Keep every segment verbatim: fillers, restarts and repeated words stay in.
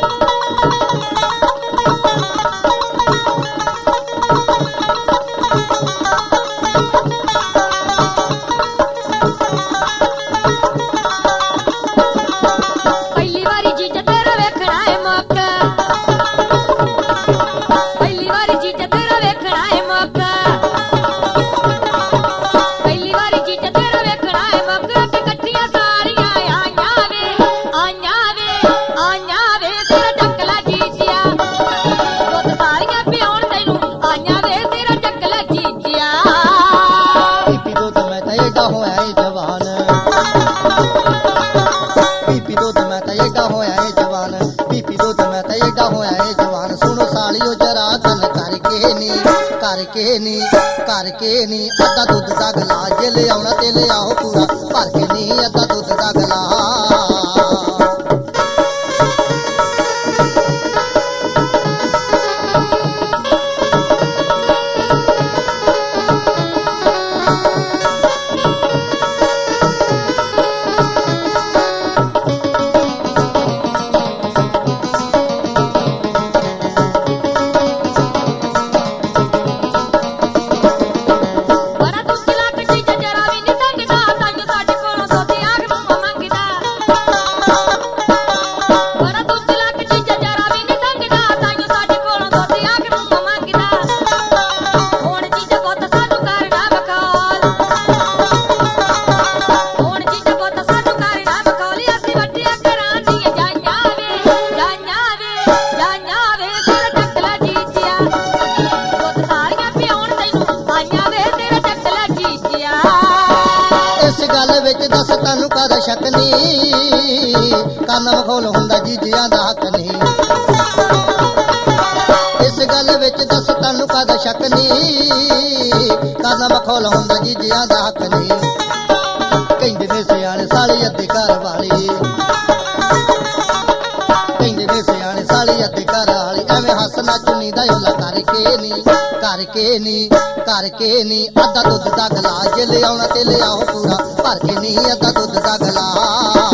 करके नी करके नी अद्धा दुध का गिलास जे ले आना ते ले आओ पूरा भर के नी अद्धा दुध का गिलास। दस तैनू कद शक नहीं कन मखौल हुंदा जीजिया दा हक नहीं। इस गल विच दस तैनू कद शक नहीं कन मखौल हुंदा जीजिया दा हक नहीं। कहंदे ने सियाणे साली अद्धी घर वाली कहंदे ने सियाणे साली अद्धी घर वाली एवें हसना चुनी दा ओला करके नी करके नी करके नी अद्धा दुध दा गिलास जे ले आउणा ते ले आओ पूरा भर के नी अद्धा दुध दा गिलास।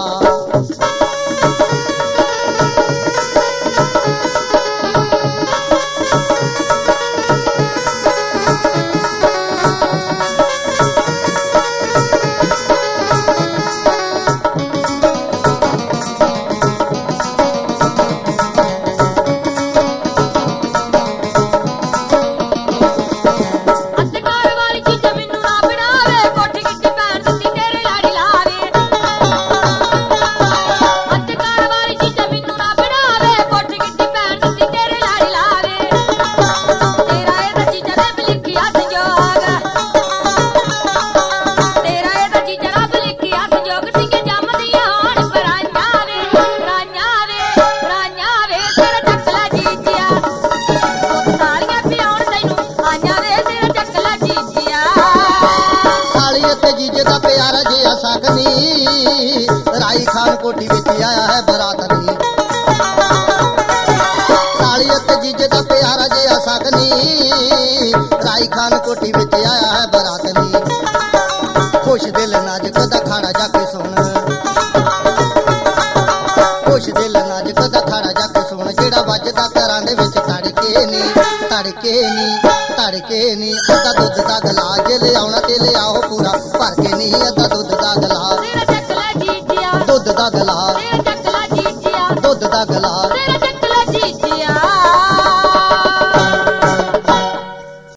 राई खान कोठी विच आया है बरातनी साली ते जीजे दा प्यारा जिहा सकनी राई खान कोठी विच आया है बरातनी। खुश दिल नाजुक दा खाड़ा जाके सुन खुश दिल नाजुक दा खाड़ा जाके सुन जेड़ा वजदा घरां दे विच तड़के नी तड़के नी तड़के नी अद्धा दुध दा गिलास जे ले आउणा ते ले आओ पूरा भर के नी अद्धा दुध दा गिलास दुध दा गिलास दुध दा गिलास।